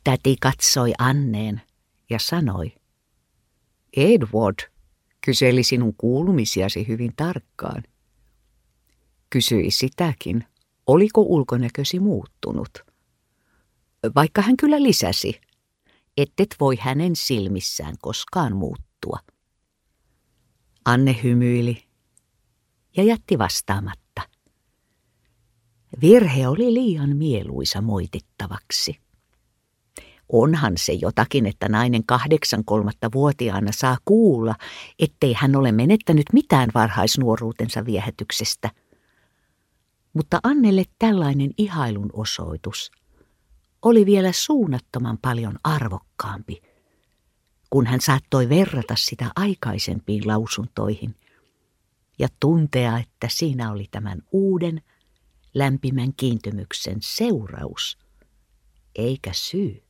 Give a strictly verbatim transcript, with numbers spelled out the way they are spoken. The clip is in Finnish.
Täti katsoi Anneen ja sanoi, Edward kyseli sinun kuulumisiasi hyvin tarkkaan. Kysyi sitäkin, oliko ulkonäkösi muuttunut. Vaikka hän kyllä lisäsi, ettet voi hänen silmissään koskaan muuttua. Anne hymyili ja jätti vastaamatta. Virhe oli liian mieluisa moitittavaksi. Onhan se jotakin, että nainen kahdeksan kolmatta vuotiaana saa kuulla, ettei hän ole menettänyt mitään varhaisnuoruutensa viehätyksestä. Mutta Annelle tällainen ihailun osoitus oli vielä suunnattoman paljon arvokkaampi, kun hän saattoi verrata sitä aikaisempiin lausuntoihin ja tuntea, että siinä oli tämän uuden lämpimän kiintymyksen seuraus eikä syy.